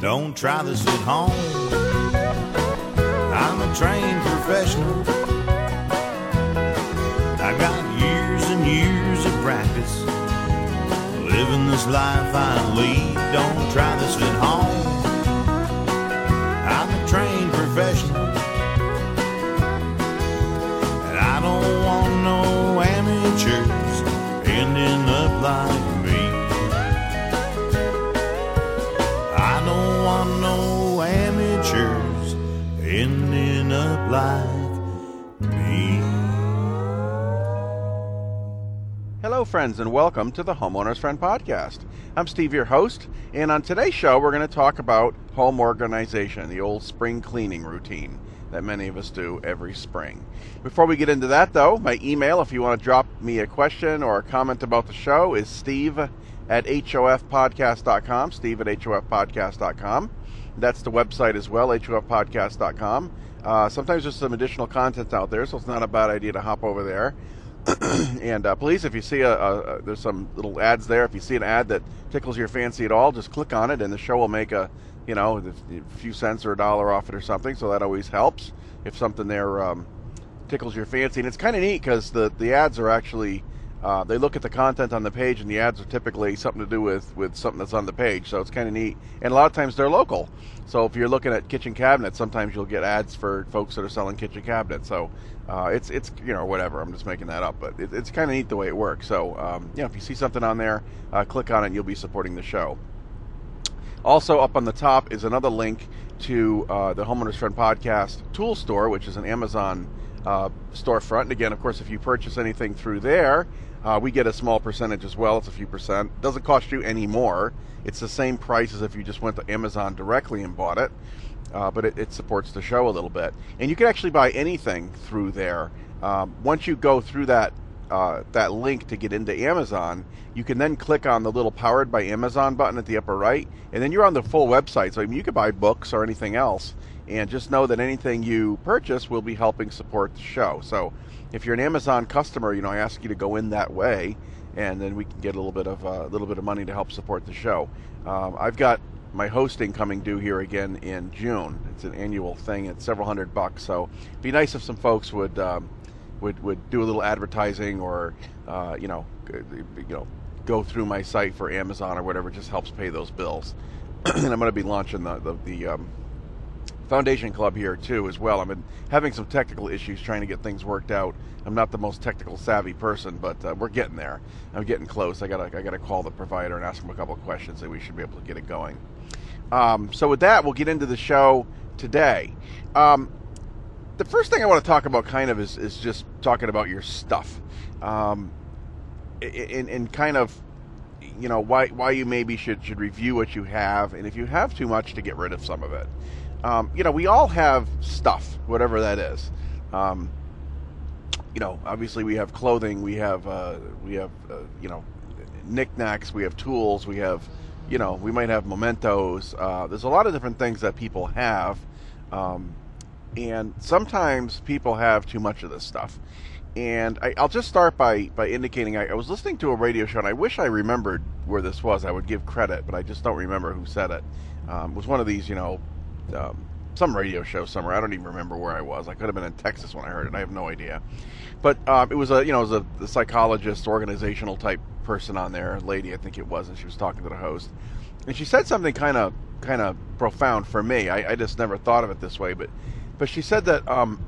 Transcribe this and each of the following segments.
Don't try this at home. I'm a trained professional. I got years and years of practice living this life I lead. Don't try this at home. I'm a trained professional, and I don't want no amateurs ending up like me. I don't want no amateurs ending up like me. Hello, friends, and welcome to the Homeowner's Friend Podcast. I'm Steve, your host, and on today's show, we're going to talk about home organization, the old spring cleaning routine that many of us do every spring. Before we get into that, though, my email, if you want to drop me a question or a comment about the show, is steve@hofpodcast.com, steve@hofpodcast.com. That's the website as well, hofpodcast.com. Sometimes there's some additional content out there, so it's not a bad idea to hop over there. And please, if you see there's some little ads there. If you see an ad that tickles your fancy at all, just click on it, and the show will make a few cents or a dollar off it or something. So that always helps if something there tickles your fancy. And it's kind of neat because the ads are actually they look at the content on the page, and the ads are typically something to do with something that's on the page. So it's kind of neat, and a lot of times they're local. So if you're looking at kitchen cabinets, sometimes you'll get ads for folks that are selling kitchen cabinets. So it's whatever. I'm just making that up, but it's kind of neat the way it works. So if you see something on there, click on it, and you'll be supporting the show. Also, up on the top is another link to the Homeowner's Friend Podcast tool store, which is an Amazon storefront. And again, of course, if you purchase anything through there, we get a small percentage as well. It's a few percent. It doesn't cost you any more. It's the same price as if you just went to Amazon directly and bought it, but it supports the show a little bit. And you can actually buy anything through there. Once you go through that link to get into Amazon, you can then click on the little Powered by Amazon button at the upper right, and then you're on the full website. So you could buy books or anything else, and just know that anything you purchase will be helping support the show. So if you're an Amazon customer, I ask you to go in that way, and then we can get a little bit of money to help support the show. I've got my hosting coming due here again in June. It's an annual thing. It's several $100, so it'd be nice if some folks would do a little advertising or go through my site for Amazon or whatever. It just helps pay those bills. And I'm going to be launching the Foundation Club here too as well. I've been having some technical issues trying to get things worked out. I'm not the most technical savvy person, but we're getting there. I'm getting close. I gotta call the provider and ask them a couple of questions, and we should be able to get it going. So with that, we'll get into the show today. The first thing I want to talk about kind of is just talking about your stuff, and kind of why you maybe should review what you have, and if you have too much, to get rid of some of it. We all have stuff, whatever that is. Obviously we have clothing, we have knickknacks, we have tools, we have, we might have mementos. There's a lot of different things that people have, and sometimes people have too much of this stuff. And I'll just start by indicating I was listening to a radio show, and I wish I remembered where this was. I would give credit, but I just don't remember who said it. It was one of these, some radio show somewhere. I don't even remember where I was. I could have been in Texas when I heard it. I have no idea. But it was a psychologist, organizational type person on there, lady I think it was, and she was talking to the host, and she said something kind of profound for me. I just never thought of it this way, but she said that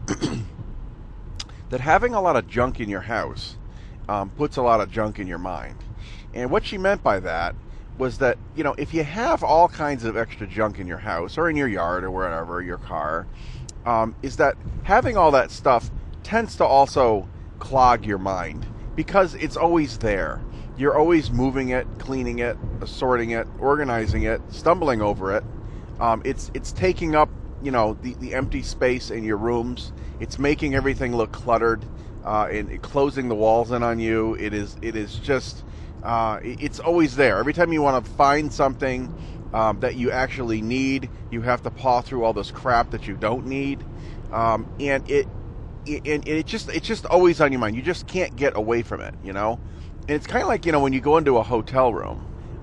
that having a lot of junk in your house puts a lot of junk in your mind. And what she meant by that was that, if you have all kinds of extra junk in your house or in your yard or wherever, your car, is that having all that stuff tends to also clog your mind because it's always there. You're always moving it, cleaning it, assorting it, organizing it, stumbling over it. It's taking up, the empty space in your rooms. It's making everything look cluttered, and closing the walls in on you. It is just... it's always there. Every time you want to find something that you actually need, you have to paw through all this crap that you don't need, and it's just always on your mind. You just can't get away from it, And it's kind of like when you go into a hotel room,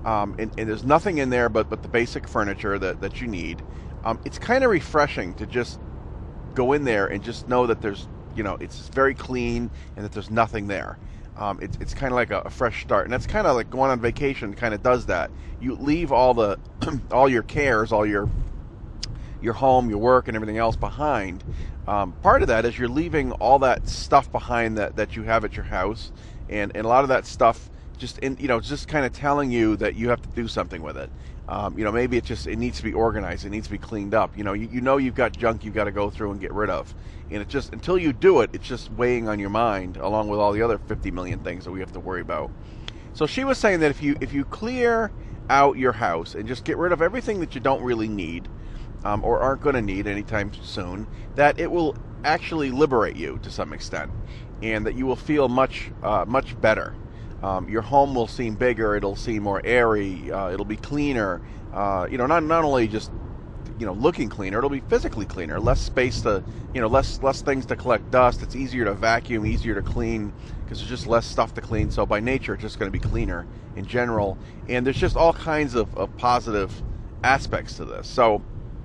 and there's nothing in there but the basic furniture that you need. It's kind of refreshing to just go in there and just know that there's, it's very clean and that there's nothing there. It's kind of like a fresh start, and that's kind of like going on vacation. Kind of does that. You leave all the all your cares, all your home, your work, and everything else behind. Part of that is you're leaving all that stuff behind that you have at your house, and a lot of that stuff just kind of telling you that you have to do something with it. Maybe it needs to be organized, it needs to be cleaned up. You've got junk you've got to go through and get rid of, and it just, until you do it, it's just weighing on your mind along with all the other 50 million things that we have to worry about. So she was saying that if you clear out your house and just get rid of everything that you don't really need, or aren't going to need anytime soon, that it will actually liberate you to some extent, and that you will feel much better. Your home will seem bigger. It'll seem more airy. It'll be cleaner. Not only just looking cleaner. It'll be physically cleaner. Less space to less things to collect dust. It's easier to vacuum, easier to clean because there's just less stuff to clean. So by nature, it's just going to be cleaner in general. And there's just all kinds of positive aspects to this. So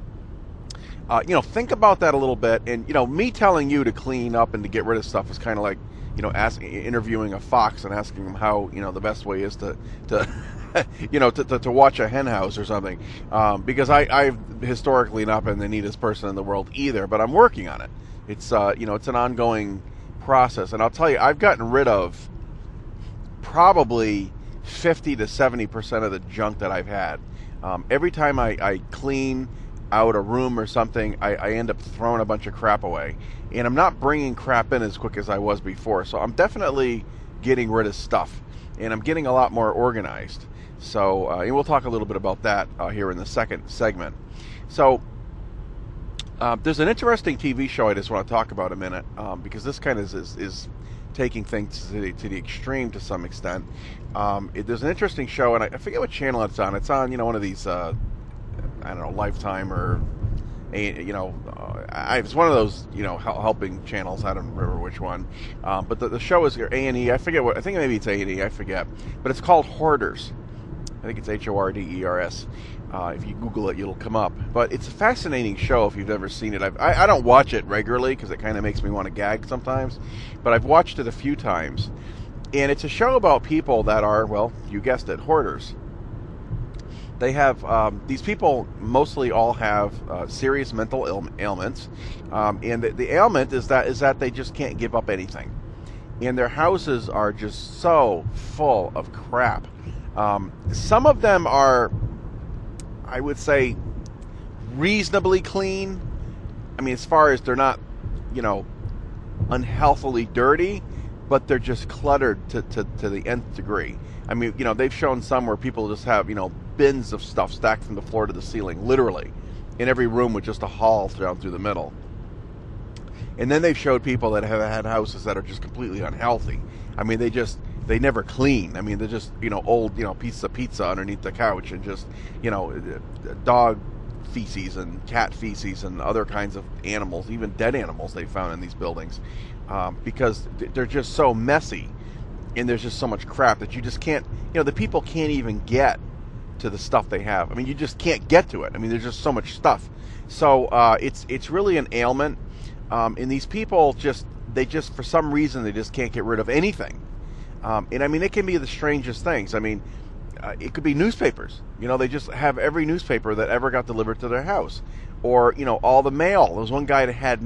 think about that a little bit. And me telling you to clean up and to get rid of stuff is kind of like interviewing a fox and asking him how the best way is to to watch a hen house or something, because I've historically not been the neatest person in the world either, but I'm working on it. It's it's an ongoing process, and I'll tell you, I've gotten rid of probably 50 to 70% of the junk that I've had. Every time I clean out a room or something, I end up throwing a bunch of crap away, and I'm not bringing crap in as quick as I was before. So I'm definitely getting rid of stuff, and I'm getting a lot more organized. So and we'll talk a little bit about that here in the second segment. So there's an interesting TV show I just want to talk about a minute, because this kind of is taking things to the extreme to some extent. There's an interesting show, and I forget what channel it's on. It's on one of these I don't know, Lifetime or it's one of those helping channels. I don't remember which one, but the show is A&E. I forget what. I think maybe it's A&E. I forget, but it's called Hoarders. I think it's Horders. If you Google it, it'll come up. But it's a fascinating show if you've never seen it. I don't watch it regularly because it kind of makes me want to gag sometimes, but I've watched it a few times, and it's a show about people that are, well, you guessed it, hoarders. They have these people mostly all have serious mental ailments, and the ailment is that they just can't give up anything, and their houses are just so full of crap. Some of them are, I would say, reasonably clean. I mean, as far as they're not, unhealthily dirty, but they're just cluttered to the nth degree. I mean, they've shown some where people just have, bins of stuff stacked from the floor to the ceiling, literally, in every room with just a hall down through the middle. And then they've showed people that have had houses that are just completely unhealthy. I mean, they never clean. I mean, they're just, old, pieces of pizza underneath the couch, and just, dog feces and cat feces and other kinds of animals, even dead animals they found in these buildings, because they're just so messy, and there's just so much crap that you just can't, the people can't even get to the stuff they have. I mean, you just can't get to it. I mean, there's just so much stuff. So it's really an ailment, and these people they for some reason, they just can't get rid of anything. And I mean, it can be the strangest things. I mean, it could be newspapers. They just have every newspaper that ever got delivered to their house, or all the mail. There was one guy that had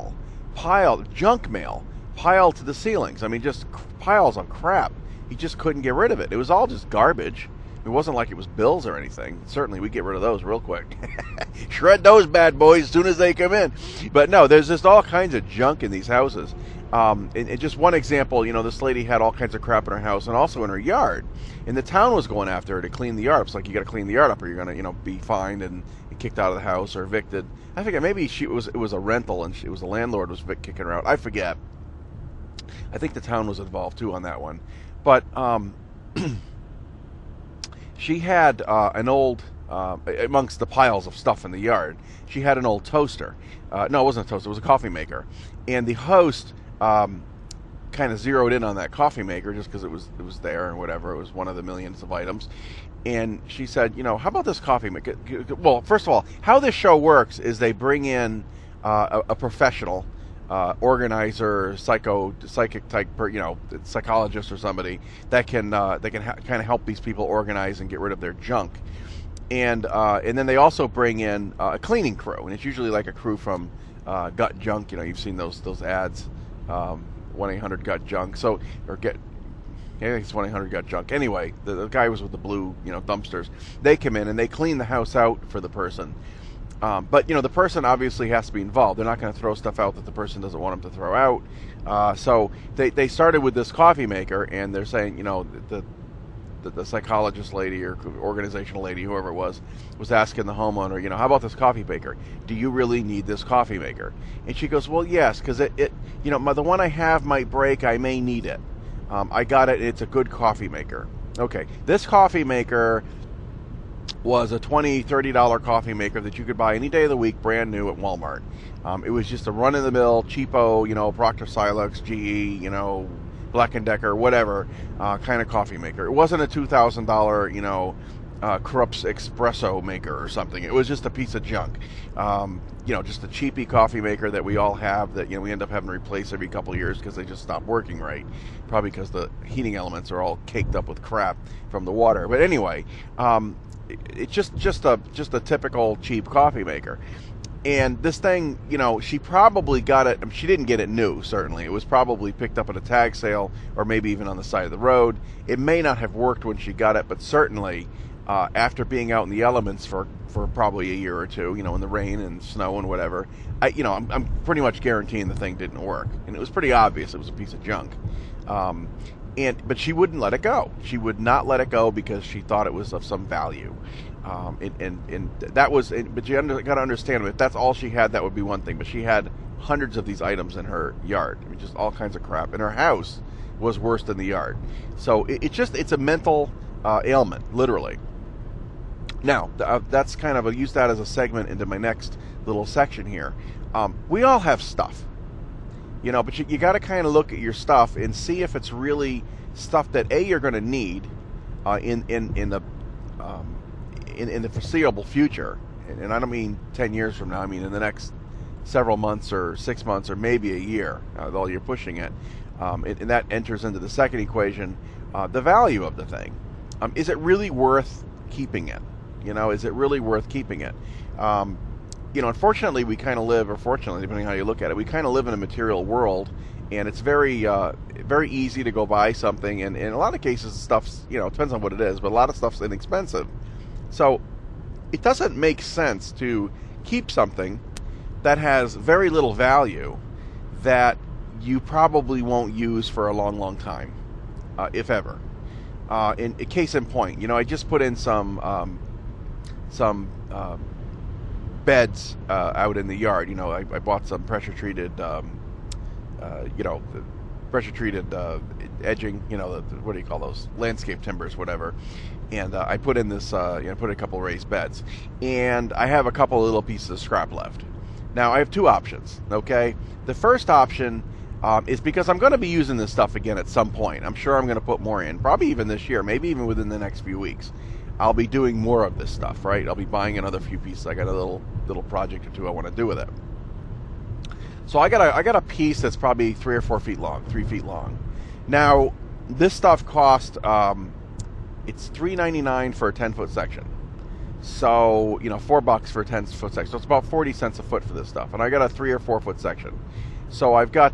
junk mail piled to the ceilings. I mean, just piles of crap. He just couldn't get rid of it. It was all just garbage. It wasn't like it was bills or anything. Certainly, we get rid of those real quick. Shred those bad boys as soon as they come in. But no, there's just all kinds of junk in these houses. And just one example, this lady had all kinds of crap in her house and also in her yard. And the town was going after her to clean the yard. It's like, you got to clean the yard up or you're going to, be fined and kicked out of the house or evicted. I forget, maybe it was a rental and it was the landlord was kicking her out. I forget. I think the town was involved too on that one. But she had an old, amongst the piles of stuff in the yard, she had an old toaster. No, it wasn't a toaster, it was a coffee maker. And the host kind of zeroed in on that coffee maker just because it was there and whatever. It was one of the millions of items. And she said, how about this coffee maker? Well, first of all, how this show works is they bring in a professional organizer, psychic type, psychologist or somebody that can kind of help these people organize and get rid of their junk. And then they also bring in a cleaning crew, and it's usually like a crew from Gut Junk. You've seen those ads, 1-800-GUT-JUNK. I think it's 1-800-GUT-JUNK. Anyway, the guy was with the blue, dumpsters. They come in and they clean the house out for the person. But the person obviously has to be involved. They're not going to throw stuff out that the person doesn't want them to throw out. So they started with this coffee maker, and they're saying, the psychologist lady or organizational lady, whoever it was asking the homeowner, how about this coffee maker? Do you really need this coffee maker? And she goes, well, yes, because the one I have might break. I may need it. I got it. It's a good coffee maker. Okay, this coffee maker was a $20, $30 coffee maker that you could buy any day of the week, brand new at Walmart. It was just a run-of-the-mill, cheapo, Procter Silex, GE, Black & Decker, whatever, kind of coffee maker. It wasn't a $2,000, Krups espresso maker or something. It was just a piece of junk. Just a cheapy coffee maker that we all have that, we end up having to replace every couple of years because they just stop working right. Probably because the heating elements are all caked up with crap from the water. But anyway, it's just a typical cheap coffee maker. And this thing, she probably got it. She didn't get it new, certainly. It was probably picked up at a tag sale or maybe even on the side of the road. It may not have worked when she got it, but certainly after being out in the elements for probably a year or two, in the rain and snow and whatever, I'm pretty much guaranteeing the thing didn't work. And it was pretty obvious it was a piece of junk. But she wouldn't let it go. She would not let it go because she thought it was of some value. And that was, but you got to understand, if that's all she had, that would be one thing. But she had hundreds of these items in her yard. just all kinds of crap. And her house was worse than the yard. So it's a mental ailment, literally. Now, that's kind of, I'll use that as a segment into my next little section here. We all have stuff. But you got to kind of look at your stuff and see if it's really stuff that you're going to need in the foreseeable future, and I don't mean 10 years from now. I mean in the next several months or 6 months or maybe a year. Though you're pushing it, and that enters into the second equation, the value of the thing. Is it really worth keeping it? Is it really worth keeping it? Unfortunately, we kind of live, or fortunately, depending on how you look at it, we kind of live in a material world, and it's very easy to go buy something, and in a lot of cases, stuff's, it depends on what it is, but a lot of stuff's inexpensive. So it doesn't make sense to keep something that has very little value that you probably won't use for a long, long time, if ever. In case in point, I just put in some beds out in the yard. I bought some pressure treated, pressure treated edging. What do you call those? Landscape timbers, whatever. And I put in this, put in a couple of raised beds, and I have a couple of little pieces of scrap left. Now I have two options. Okay, the first option is because I'm going to be using this stuff again at some point. I'm sure I'm going to put more in, probably even this year, maybe even within the next few weeks. I'll be doing more of this stuff, right? I'll be buying another few pieces. I got a little project or two I want to do with it. So I got a piece that's probably 3 or 4 feet long, 3 feet long. Now this stuff cost it's $3.99 for a 10-foot section. So $4 for a 10-foot section. So it's about 40 cents a foot for this stuff. And I got a 3 or 4 foot section. So I've got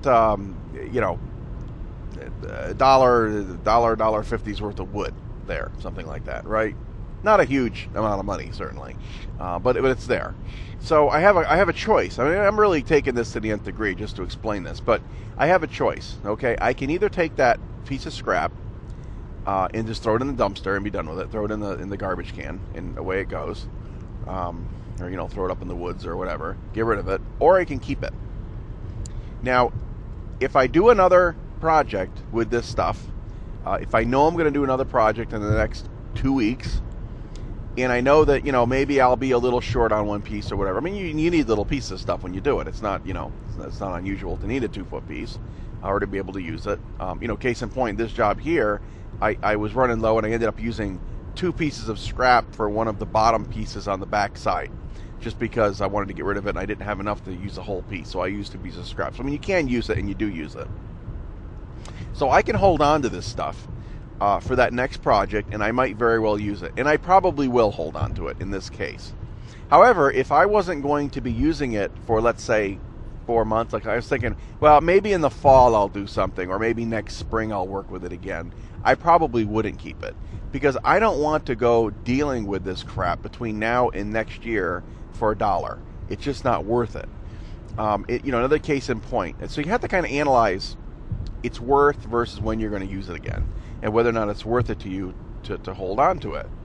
$1.50's worth of wood there, something like that, right? Not a huge amount of money, certainly, but it's there. So I have a choice. I mean, I'm really taking this to the nth degree just to explain this, but I have a choice. Okay, I can either take that piece of scrap and just throw it in the dumpster and be done with it. Throw it in the garbage can, and away it goes. Or throw it up in the woods or whatever. Get rid of it, or I can keep it. Now, if I do another project with this stuff, if I know I'm going to do another project in the next 2 weeks, and I know that, maybe I'll be a little short on one piece or whatever. I mean, you need little pieces of stuff when you do it. It's not, it's not unusual to need a 2-foot piece or to be able to use it. Case in point, this job here, I was running low and I ended up using 2 pieces of scrap for one of the bottom pieces on the back side, just because I wanted to get rid of it and I didn't have enough to use the whole piece, so I used 2 pieces of scrap. So I mean, you can use it, and you do use it. So I can hold on to this stuff for that next project, and I might very well use it, and I probably will hold on to it in this case. However, if I wasn't going to be using it for, let's say, 4 months, like I was thinking, well, maybe in the fall I'll do something, or maybe next spring I'll work with it again, I probably wouldn't keep it, because I don't want to go dealing with this crap between now and next year for $1. It's just not worth it. Another case in point. And so you have to kind of analyze its worth versus when you're going to use it again, and whether or not it's worth it to you to hold on to it.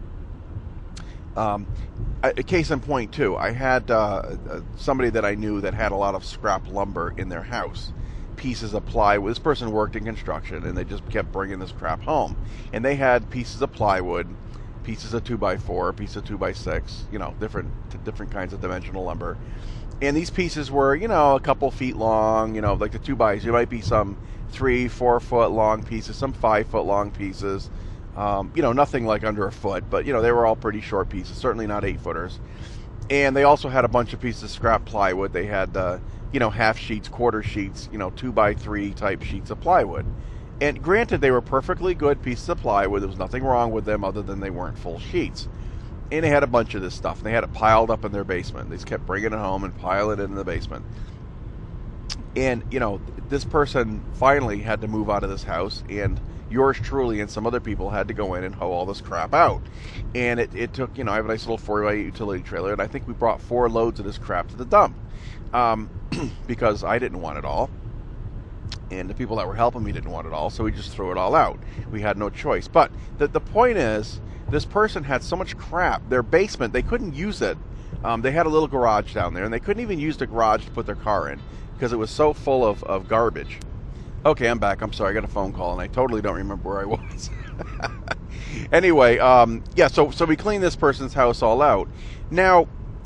A case in point too, I had somebody that I knew that had a lot of scrap lumber in their house, pieces of plywood. This person worked in construction, and they just kept bringing this crap home. And they had pieces of plywood, pieces of 2x4, pieces of 2x6, different kinds of dimensional lumber. And these pieces were, a couple feet long, like the 2x. There might be some 3-4 foot long pieces, some 5 foot long pieces. Nothing like under a foot, but they were all pretty short pieces, certainly not 8-footers. And they also had a bunch of pieces of scrap plywood. They had, half sheets, quarter sheets, 2x3 type sheets of plywood. And granted, they were perfectly good pieces of plywood. There was nothing wrong with them other than they weren't full sheets. And they had a bunch of this stuff. And they had it piled up in their basement. They just kept bringing it home and pile it in the basement. And, this person finally had to move out of this house, and yours truly and some other people had to go in and hoe all this crap out. And it took, I have a nice little 4x8 utility trailer, and I think we brought 4 loads of this crap to the dump. Because I didn't want it all, and the people that were helping me didn't want it all, so we just threw it all out. We had no choice. But the point is, this person had so much crap. Their basement, they couldn't use it. They had a little garage down there, and they couldn't even use the garage to put their car in because it was so full of garbage. Okay, I'm back. I'm sorry. I got a phone call, and I totally don't remember where I was. Anyway, so we cleaned this person's house all out. Now,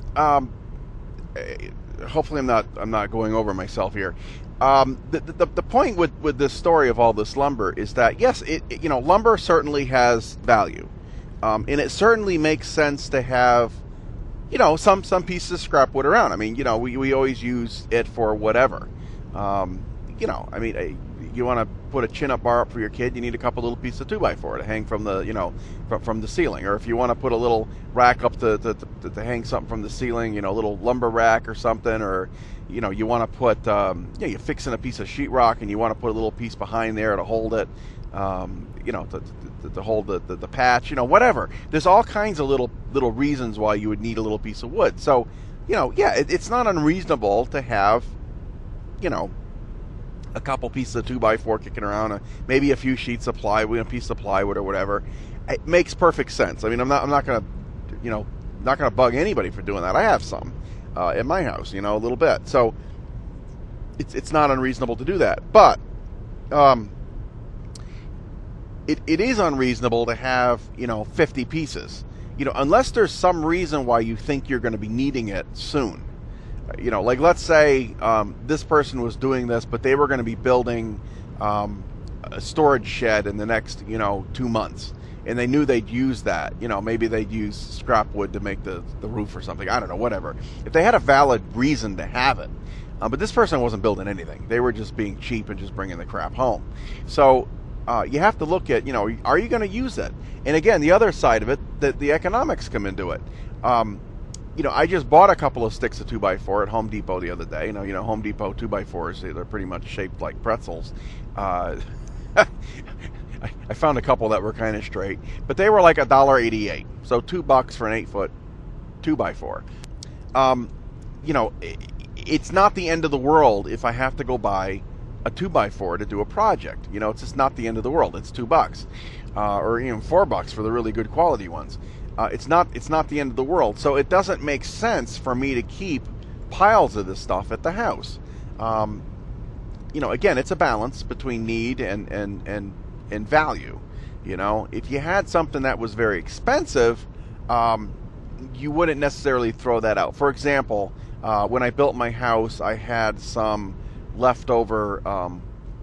hopefully I'm not going over myself here. The point with this story of all this lumber is that, yes, lumber certainly has value. And it certainly makes sense to have, some pieces of scrap wood around. I mean, we always use it for whatever. You want to put a chin-up bar up for your kid, you need a couple little pieces of 2x4 to hang from the, from the ceiling. Or if you want to put a little rack up to hang something from the ceiling, a little lumber rack or something. Or, you want to put, you're fixing a piece of sheetrock and you want to put a little piece behind there to hold it, to hold the patch, whatever. There's all kinds of little reasons why you would need a little piece of wood. So, it's not unreasonable to have, a couple pieces of 2x4 kicking around, maybe a few sheets of plywood, a piece of plywood or whatever. It makes perfect sense. I mean, I'm not gonna bug anybody for doing that. I have some at my house, a little bit. So it's not unreasonable to do that. But it is unreasonable to have 50 pieces. Unless there's some reason why you think you're going to be needing it soon. Like let's say this person was doing this, but they were going to be building a storage shed in the next, 2 months. And they knew they'd use that. Maybe they'd use scrap wood to make the roof or something. I don't know, whatever. If they had a valid reason to have it. But this person wasn't building anything. They were just being cheap and just bringing the crap home. So you have to look at, are you going to use it? And again, the other side of it, the economics come into it. I just bought a couple of sticks of 2x4 at Home Depot the other day. Home Depot 2x4s, they're pretty much shaped like pretzels. I found a couple that were kind of straight, but they were like $1.88. So $2 for an 8-foot 2x4. It's not the end of the world if I have to go buy a 2x4 to do a project. It's just not the end of the world. It's $2, or even $4 for the really good quality ones. It's not the end of the world. So it doesn't make sense for me to keep piles of this stuff at the house. Again, it's a balance between need and value. If you had something that was very expensive, you wouldn't necessarily throw that out. For example, when I built my house, I had some leftover,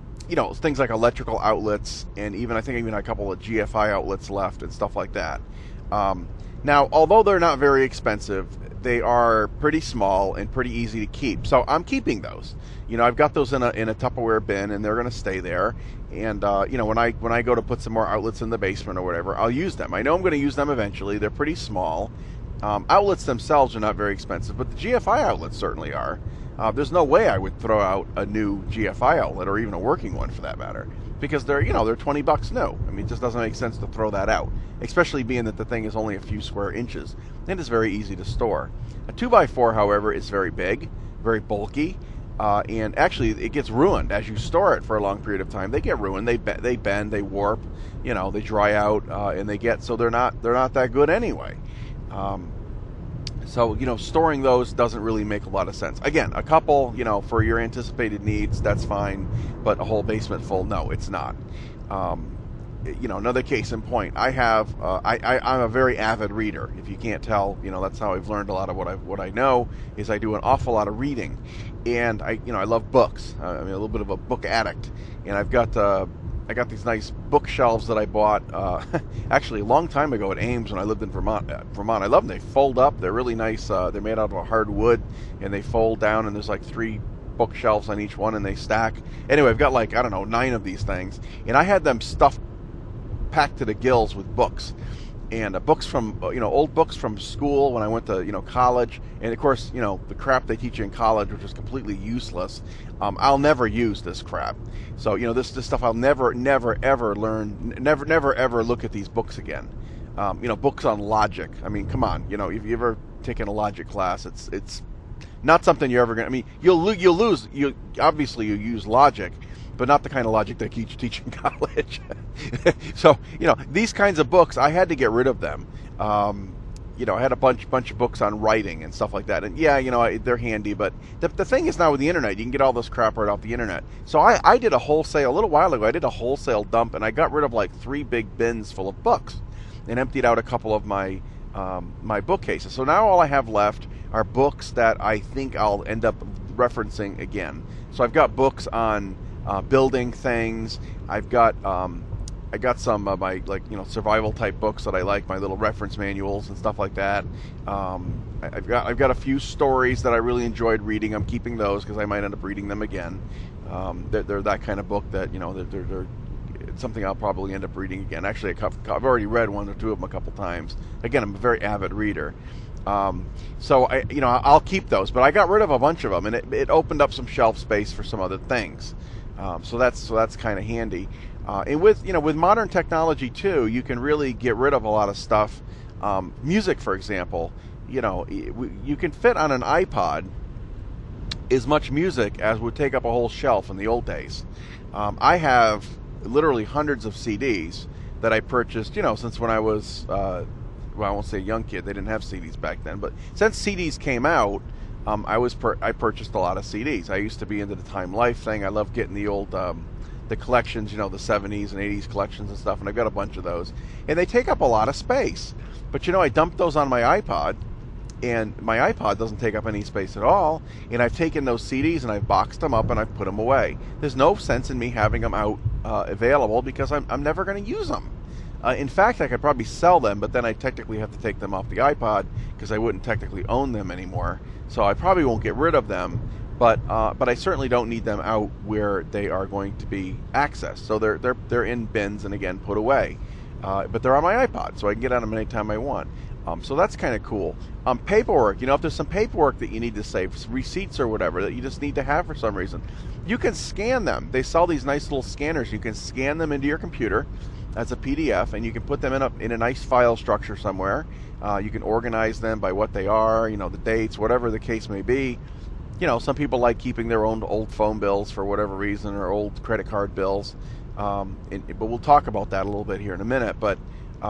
things like electrical outlets, and I think even a couple of GFI outlets left and stuff like that. Now, although they're not very expensive, they are pretty small and pretty easy to keep. So I'm keeping those. I've got those in a Tupperware bin, and they're going to stay there. And when I go to put some more outlets in the basement or whatever, I'll use them. I know I'm going to use them eventually. They're pretty small. Outlets themselves are not very expensive, but the GFI outlets certainly are. There's no way I would throw out a new GFI outlet, or even a working one for that matter, because they're $20 new. I mean, it just doesn't make sense to throw that out, especially being that the thing is only a few square inches and it's very easy to store. A 2x4, however, is very big, very bulky, and actually it gets ruined as you store it for a long period of time. They get ruined, they bend, they warp, they dry out, and they're not that good anyway. So, storing those doesn't really make a lot of sense. Again, a couple, for your anticipated needs, that's fine, but a whole basement full, no, it's not. Another case in point, I have, I'm a very avid reader. If you can't tell, that's how I've learned a lot of what I know, is I do an awful lot of reading. And I love books. I'm a little bit of a book addict. And I got these nice bookshelves that I bought actually a long time ago at Ames when I lived in Vermont. I love them. They fold up. They're really nice. They're made out of a hard wood, and they fold down, and there's like 3 bookshelves on each one, and they stack. Anyway, I've got 9 of these things, and I had them stuffed, packed to the gills with books. And books from, old books from school when I went to, college. And, of course, the crap they teach you in college, which is completely useless. I'll never use this crap. So, this stuff I'll never, ever learn, never, ever look at these books again. Books on logic. I mean, come on. If you ever taken a logic class, it's not something you're ever going to, I mean, you'll lose, obviously you use logic, but not the kind of logic they teach in college. So, these kinds of books, I had to get rid of them. I had a bunch of books on writing and stuff like that. And yeah, they're handy, but the thing is now with the internet, you can get all this crap right off the internet. So I did a little while ago, I did a wholesale dump, and I got rid of 3 big bins full of books and emptied out a couple of my my bookcases. So now all I have left are books that I think I'll end up referencing again. So I've got books on building things. I got some of my survival type books that I like, my little reference manuals and stuff like that. I've got a few stories that I really enjoyed reading. I'm keeping those because I might end up reading them again. They're that kind of book that they're it's something I'll probably end up reading again. Actually, I've already read 1 or 2 of them a couple times. Again, I'm a very avid reader. So I'll keep those, but I got rid of a bunch of them, and it opened up some shelf space for some other things. So that's kind of handy. And with modern technology too, you can really get rid of a lot of stuff. Music, for example, you can fit on an iPod as much music as would take up a whole shelf in the old days. I have literally hundreds of CDs that I purchased, since when I was, I won't say a young kid. They didn't have CDs back then, but since CDs came out, I purchased a lot of CDs. I used to be into the Time Life thing. I love getting the old the collections, the 70s and 80s collections and stuff, and I've got a bunch of those. And they take up a lot of space. But I dumped those on my iPod, and my iPod doesn't take up any space at all, and I've taken those CDs and I've boxed them up and I've put them away. There's no sense in me having them out available because I'm never going to use them. In fact, I could probably sell them, but then I technically have to take them off the iPod because I wouldn't technically own them anymore. So I probably won't get rid of them, but I certainly don't need them out where they are going to be accessed. So they're in bins and again put away. But they're on my iPod, so I can get on them anytime I want. So that's kind of cool. Paperwork, if there's some paperwork that you need to save, receipts or whatever that you just need to have for some reason, you can scan them. They sell these nice little scanners. You can scan them into your computer as a PDF, and you can put them in a nice file structure somewhere. You can organize them by what they are, the dates, whatever the case may be. Some people like keeping their own old phone bills for whatever reason, or old credit card bills. But we'll talk about that a little bit here in a minute. But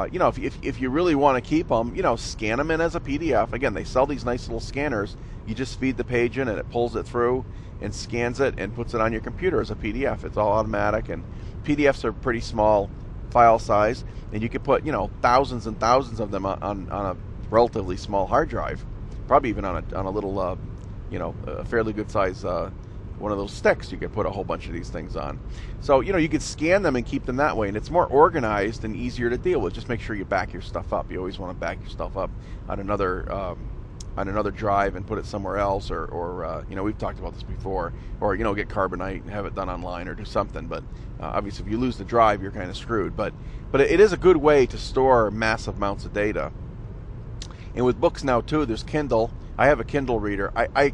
if you really want to keep them, scan them in as a PDF. Again, they sell these nice little scanners. You just feed the page in, and it pulls it through and scans it and puts it on your computer as a PDF. It's all automatic, and PDFs are pretty small file size, and you could put thousands and thousands of them on a relatively small hard drive, probably even on a little a fairly good size one of those sticks you could put a whole bunch of these things on. So, you could scan them and keep them that way, and it's more organized and easier to deal with. Just make sure you back your stuff up. You always want to back your stuff up on another drive and put it somewhere else, or we've talked about this before, or get Carbonite and have it done online or do something. But obviously, if you lose the drive, you're kind of screwed. But it is a good way to store massive amounts of data. And with books now too, there's Kindle. I have a Kindle reader.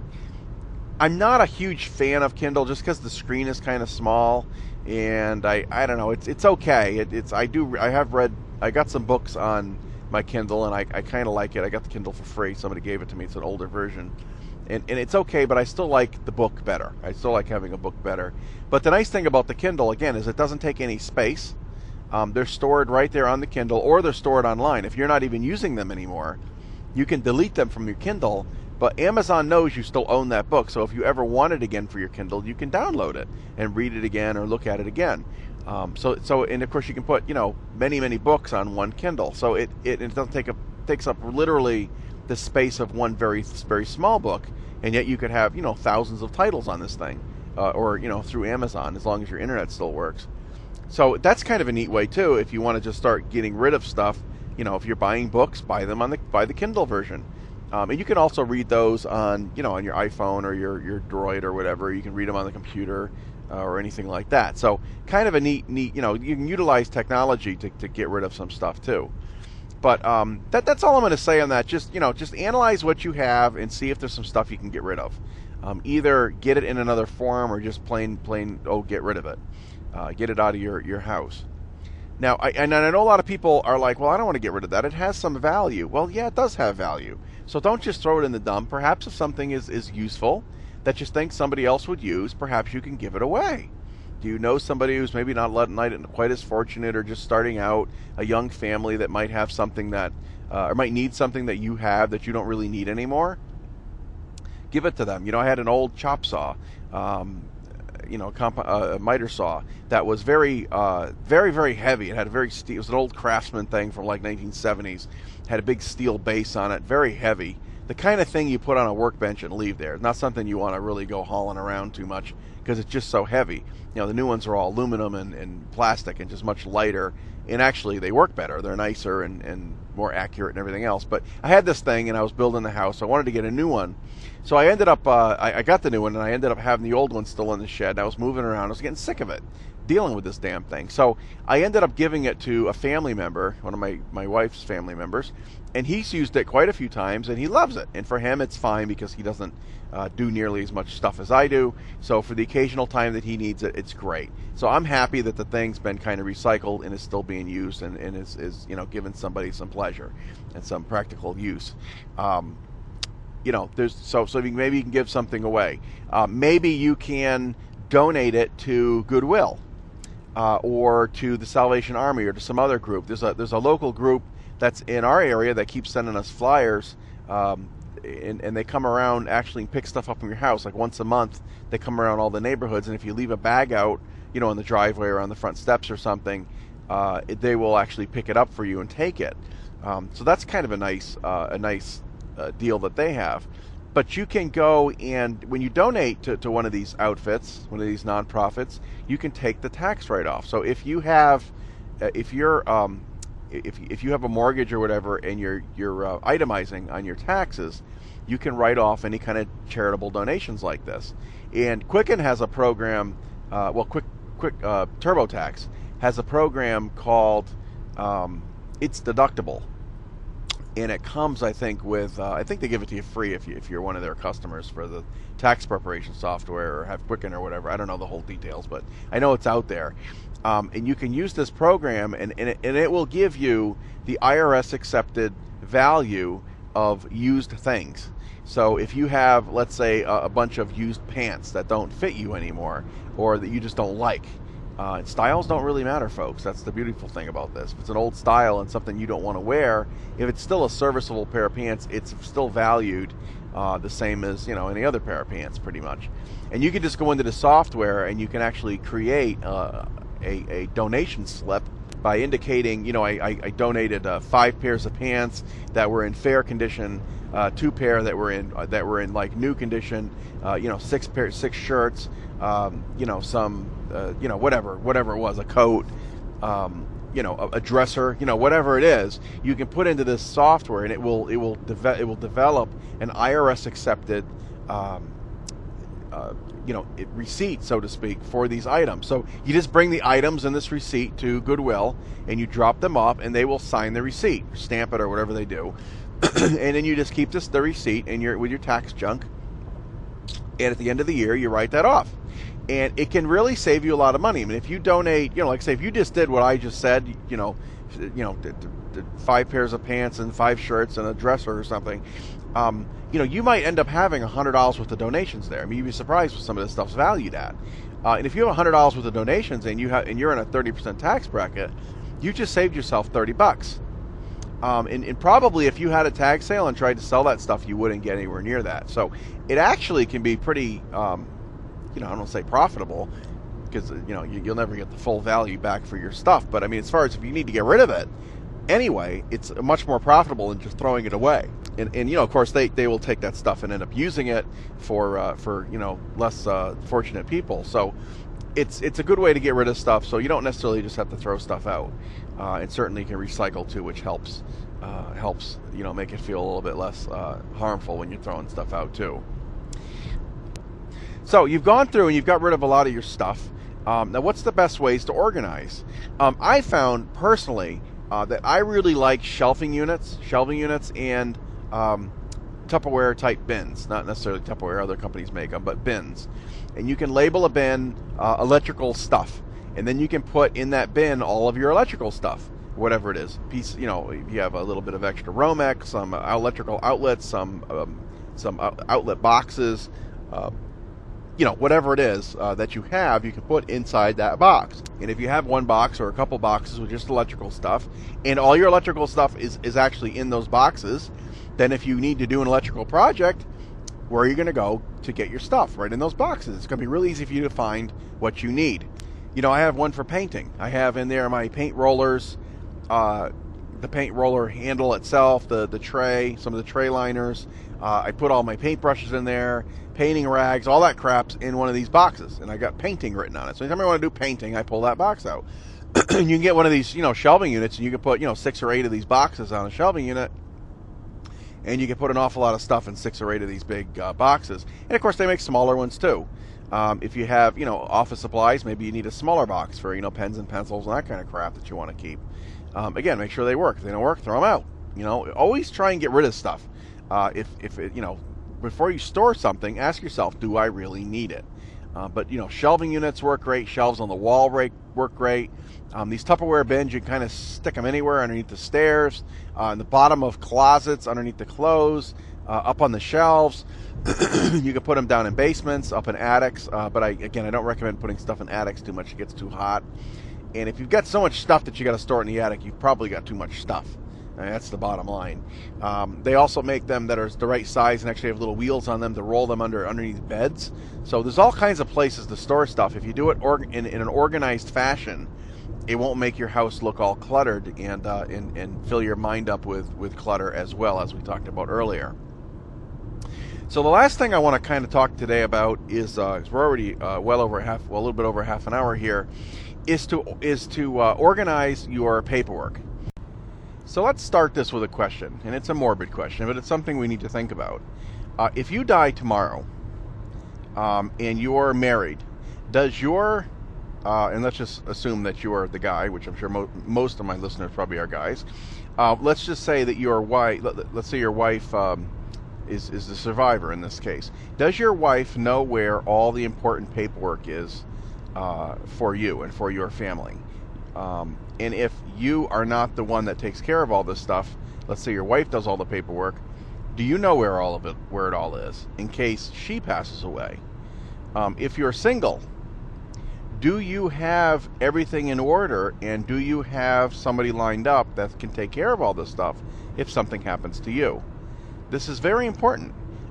I'm not a huge fan of Kindle just because the screen is kind of small, and I don't know. It's okay. I got some books on my Kindle, and I kind of like it. I got the Kindle for free. Somebody gave it to me. It's an older version, and it's okay. But I still like the book better. I still like having a book better. But the nice thing about the Kindle again is it doesn't take any space. They're stored right there on the Kindle, or they're stored online. If you're not even using them anymore, you can delete them from your Kindle. But Amazon knows you still own that book, so if you ever want it again for your Kindle, you can download it and read it again or look at it again. And of course you can put many books on one Kindle, so it doesn't takes up literally the space of one very small book, and yet you could have thousands of titles on this thing, or through Amazon, as long as your internet still works. So that's kind of a neat way too. If you want to just start getting rid of stuff, if you're buying books, buy the Kindle version. And you can also read those on on your iPhone or your Droid or whatever. You can read them on the computer or anything like that. So kind of a neat you can utilize technology to get rid of some stuff too. But that's all I'm going to say on that. Just analyze what you have and see if there's some stuff you can get rid of. Either get it in another form or just plain get rid of it. Get it out of your house. Now, I know a lot of people are like, well, I don't want to get rid of that. It has some value. Well, yeah, it does have value. So don't just throw it in the dump. Perhaps if something is useful that you think somebody else would use, perhaps you can give it away. Do you know somebody who's maybe not quite as fortunate, or just starting out, a young family that might have something that, or might need something that you have that you don't really need anymore? Give it to them. I had an old chop saw. A miter saw that was very, very heavy. It had it was an old Craftsman thing from like 1970s. Had a big steel base on it, very heavy. The kind of thing you put on a workbench and leave there. Not something you want to really go hauling around too much because it's just so heavy. The new ones are all aluminum and plastic and just much lighter. And actually, they work better. They're nicer and more accurate and everything else. But I had this thing, and I was building the house. I wanted to get a new one. So I ended up, I got the new one, and I ended up having the old one still in the shed. And I was moving around. I was getting sick of it, dealing with this damn thing. So I ended up giving it to a family member, one of my wife's family members. And he's used it quite a few times, and he loves it. And for him, it's fine because he doesn't do nearly as much stuff as I do. So for the occasional time that he needs it, it's great. So I'm happy that the thing's been kind of recycled and is still being used and is giving somebody some pleasure and some practical use. There's so maybe you can give something away. Maybe you can donate it to Goodwill or to the Salvation Army or to some other group. There's a local group that's in our area that keeps sending us flyers, and they come around actually and pick stuff up from your house. Like once a month, they come around all the neighborhoods, and if you leave a bag out, in the driveway or on the front steps or something, they will actually pick it up for you and take it. So that's kind of a nice deal that they have. But you can go and when you donate to one of these outfits, one of these nonprofits, you can take the tax write-off. So if you have if you have a mortgage or whatever and you're itemizing on your taxes, you can write off any kind of charitable donations like this. And Quicken has a program, TurboTax has a program called It's Deductible. And it comes, I think, with, I think they give it to you free if you're one of their customers for the tax preparation software or have Quicken or whatever. I don't know the whole details, but I know it's out there. And you can use this program, and it will give you the IRS-accepted value of used things. So if you have, let's say, a bunch of used pants that don't fit you anymore or that you just don't like, styles don't really matter, folks. That's the beautiful thing about this. If it's an old style and something you don't want to wear, if it's still a serviceable pair of pants, it's still valued the same as any other pair of pants, pretty much. And you can just go into the software and you can actually create a donation slip by indicating, I donated 5 pairs of pants that were in fair condition, 2 pair that were in like new condition, 6 shirts, some, whatever it was, a coat, a dresser, whatever it is, you can put into this software, and it will develop an IRS accepted, receipt, so to speak, for these items. So you just bring the items in this receipt to Goodwill, and you drop them off, and they will sign the receipt, stamp it, or whatever they do, and then you just keep the receipt with your tax junk, and at the end of the year, you write that off. And it can really save you a lot of money. I mean, if you donate, like say, if you just did what I just said, 5 pairs of pants and 5 shirts and a dresser or something, you might end up having $100 worth of donations there. I mean, you'd be surprised what some of this stuff's valued at. And if you have $100 worth of donations and you're in a 30% tax bracket, you just saved yourself $30. And probably if you had a tag sale and tried to sell that stuff, you wouldn't get anywhere near that. So it actually can be pretty, I don't want to say profitable, because you'll never get the full value back for your stuff. But I mean, as far as if you need to get rid of it anyway, it's much more profitable than just throwing it away. And of course, they will take that stuff and end up using it for less fortunate people. So it's a good way to get rid of stuff. So you don't necessarily just have to throw stuff out. And certainly you can recycle too, which helps make it feel a little bit less harmful when you're throwing stuff out too. So you've gone through and you've got rid of a lot of your stuff. Now, what's the best ways to organize? I found personally that I really like shelving units and Tupperware type bins. Not necessarily Tupperware, other companies make them, but bins. And you can label a bin electrical stuff, and then you can put in that bin all of your electrical stuff, whatever it is. If you have a little bit of extra Romex, some electrical outlets, some outlet boxes. Whatever it is that you have, you can put inside that box. And if you have one box or a couple boxes with just electrical stuff, and all your electrical stuff is actually in those boxes, then if you need to do an electrical project, where are you going to go to get your stuff? Right in those boxes. It's going to be really easy for you to find what you need. I have one for painting. I have in there my paint rollers, the paint roller handle itself, the tray, some of the tray liners. I put all my paintbrushes in there, painting rags, all that crap's in one of these boxes, and I got painting written on it. So anytime I want to do painting, I pull that box out. You can get one of these, shelving units, and you can put, 6 or 8 of these boxes on a shelving unit, and you can put an awful lot of stuff in 6 or 8 of these big boxes. And of course, they make smaller ones too. If you have, office supplies, maybe you need a smaller box for, pens and pencils and that kind of crap that you want to keep. Again, make sure they work. If they don't work, throw them out. Always try and get rid of stuff. If it, before you store something, ask yourself, do I really need it? But shelving units work great. Shelves on the wall work great. These Tupperware bins, you can kind of stick them anywhere, underneath the stairs, in the bottom of closets, underneath the clothes, up on the shelves. You can put them down in basements, up in attics. But I don't recommend putting stuff in attics too much. It gets too hot. And if you've got so much stuff that you got to store it in the attic, you've probably got too much stuff. That's the bottom line. They also make them that are the right size and actually have little wheels on them to roll them underneath beds. So there's all kinds of places to store stuff. If you do it in an organized fashion, it won't make your house look all cluttered and fill your mind up with clutter as well, as we talked about earlier. So the last thing I want to kind of talk today about is we're already a little bit over half an hour here, is to organize your paperwork. So let's start this with a question, and it's a morbid question, but it's something we need to think about. If you die tomorrow, and you're married, does your, and let's just assume that you're the guy, which I'm sure most of my listeners probably are guys. Let's just say that your wife, let's say your wife is the survivor in this case. Does your wife know where all the important paperwork is for you and for your family? And if you are not the one that takes care of all this stuff, let's say your wife does all the paperwork, do you know where it all is in case she passes away? If you're single, do you have everything in order, and do you have somebody lined up that can take care of all this stuff if something happens to you? This is very important.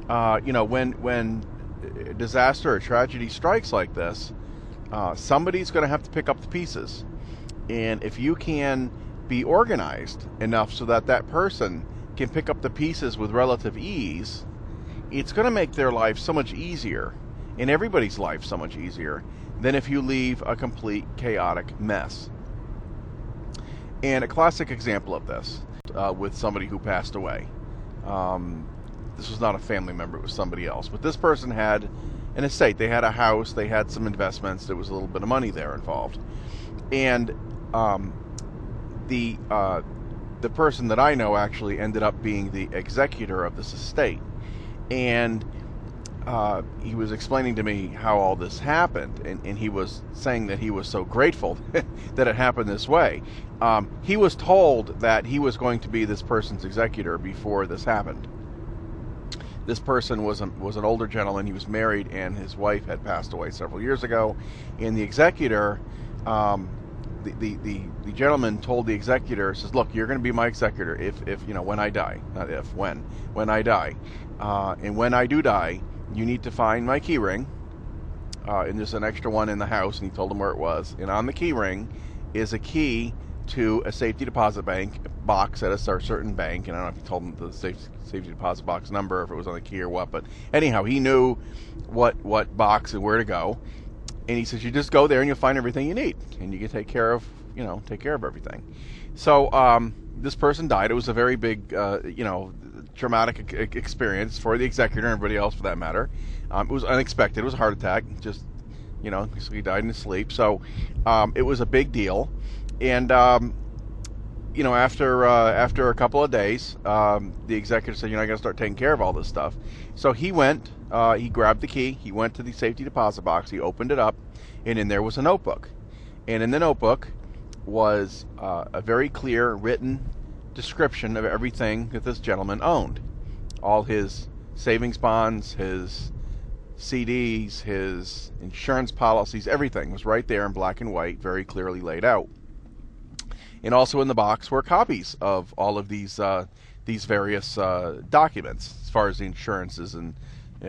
When disaster or tragedy strikes like this, somebody's going to have to pick up the pieces. And if you can be organized enough so that that person can pick up the pieces with relative ease, it's going to make their life so much easier, and everybody's life so much easier, than if you leave a complete chaotic mess. And a classic example of this with somebody who passed away. This was not a family member, it was somebody else. But this person had an estate. They had a house, they had some investments, there was a little bit of money there involved. And the person that I know actually ended up being the executor of this estate. And he was explaining to me how all this happened, and he was saying that he was so grateful that it happened this way. He was told that he was going to be this person's executor before this happened. This person was an older gentleman. He was married, and his wife had passed away several years ago. And the executor, the gentleman told the executor, says, "Look, you're going to be my executor if when I die, not if, when I die, and when I do die, you need to find my key ring, and there's an extra one in the house." And he told him where it was. And on the key ring is a key to a safety deposit box at a certain bank. And I don't know if he told him the safety deposit box number, if it was on the key or what. But anyhow, he knew what box and where to go. And he says, you just go there and you'll find everything you need, and you can take care of everything. So this person died. It was a very big, traumatic experience for the executor and everybody else for that matter. It was unexpected. It was a heart attack. Just, so he died in his sleep. So it was a big deal. And, after a couple of days, the executor said, I got to start taking care of all this stuff. So he went, he grabbed the key, he went to the safety deposit box, he opened it up, and in there was a notebook. And in the notebook was a very clear written description of everything that this gentleman owned. All his savings bonds, his CDs, his insurance policies, everything was right there in black and white, very clearly laid out. And also in the box were copies of all of these various documents, as far as the insurances and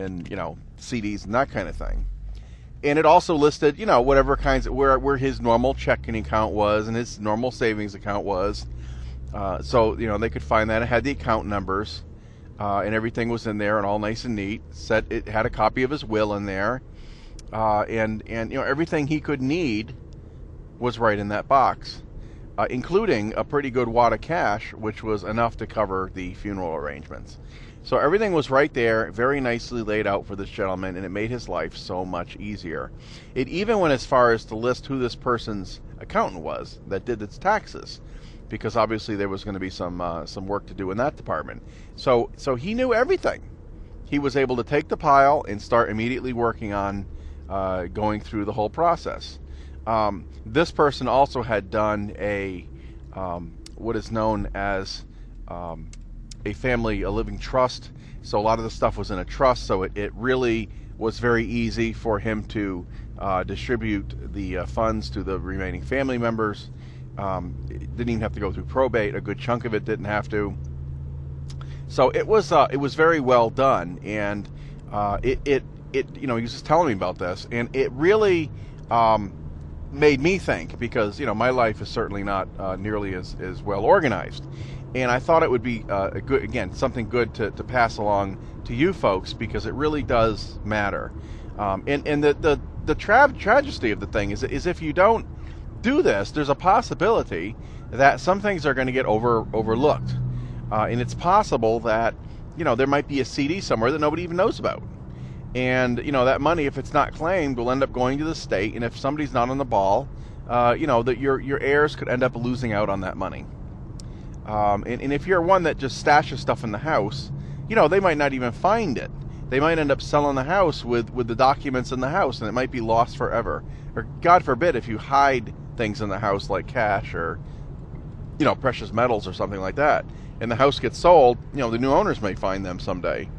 CDs and that kind of thing. And it also listed, whatever kinds where his normal checking account was and his normal savings account was. So they could find that. It had the account numbers, and everything was in there and all nice and neat. It had a copy of his will in there, and everything he could need was right in that box, including a pretty good wad of cash, which was enough to cover the funeral arrangements. So everything was right there, very nicely laid out for this gentleman, and it made his life so much easier. It even went as far as to list who this person's accountant was that did its taxes, because obviously there was going to be some work to do in that department. So he knew everything. He was able to take the pile and start immediately working on going through the whole process. This person also had done what is known as a living trust. So a lot of the stuff was in a trust, so it really was very easy for him to distribute the funds to the remaining family members. It didn't even have to go through probate. A good chunk of it didn't have to. So it was very well done, and he was just telling me about this, and it really made me think, because my life is certainly not nearly as well organized, and I thought it would be something good to pass along to you folks, because it really does matter. And the tragedy of the thing is if you don't do this, there's a possibility that some things are going to get overlooked, and it's possible that there might be a CD somewhere that nobody even knows about. And that money, if it's not claimed, will end up going to the state. And if somebody's not on the ball, that your heirs could end up losing out on that money. And if you're one that just stashes stuff in the house, they might not even find it. They might end up selling the house with the documents in the house, and it might be lost forever. Or God forbid, if you hide things in the house like cash or precious metals or something like that, and the house gets sold, the new owners may find them someday.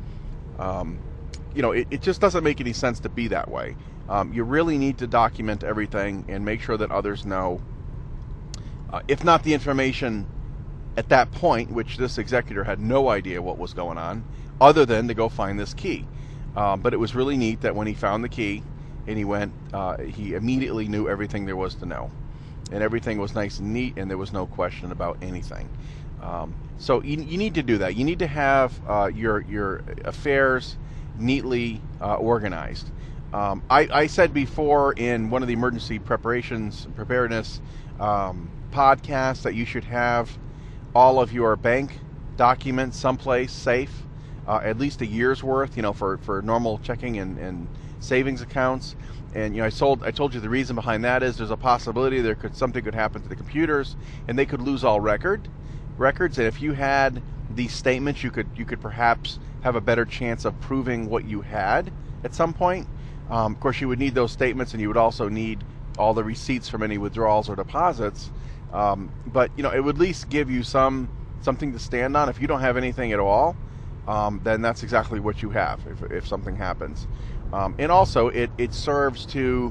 It just doesn't make any sense to be that way. You really need to document everything and make sure that others know, if not the information at that point, which this executor had no idea what was going on, other than to go find this key. But it was really neat that when he found the key and he went, he immediately knew everything there was to know. and everything was nice and neat, and there was no question about anything. So you need to do that. You need to have your affairs neatly organized. I said before in one of the emergency preparedness podcasts that you should have all of your bank documents someplace safe, at least a year's worth, for normal checking and savings accounts. And I told you the reason behind that is there's a possibility something could happen to the computers, and they could lose all records. And if you had these statements, you could perhaps have a better chance of proving what you had at some point. Of course, you would need those statements, and you would also need all the receipts from any withdrawals or deposits. But it would at least give you something to stand on. If you don't have anything at all, then that's exactly what you have if something happens. And also, it serves to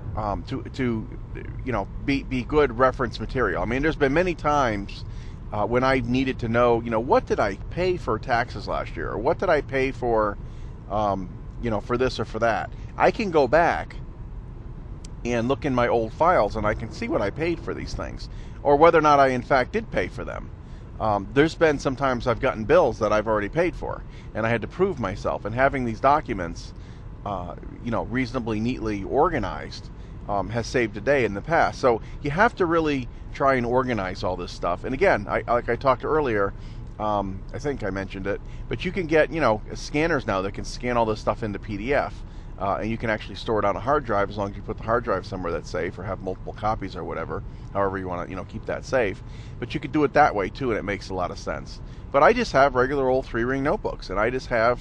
be good reference material. I mean, there's been many times when I needed to know, what did I pay for taxes last year, or what did I pay for, for this or for that. I can go back and look in my old files, and I can see what I paid for these things, or whether or not I in fact did pay for them. There's been sometimes I've gotten bills that I've already paid for, and I had to prove myself. And having these documents, reasonably neatly organized, has saved a day in the past. So you have to really try and organize all this stuff. And again, like I talked earlier, I think I mentioned it, but you can get scanners now that can scan all this stuff into PDF. And you can actually store it on a hard drive as long as you put the hard drive somewhere that's safe, or have multiple copies or whatever, however you want to keep that safe. But you could do it that way too, and it makes a lot of sense. But I just have regular old 3-ring notebooks, and I just have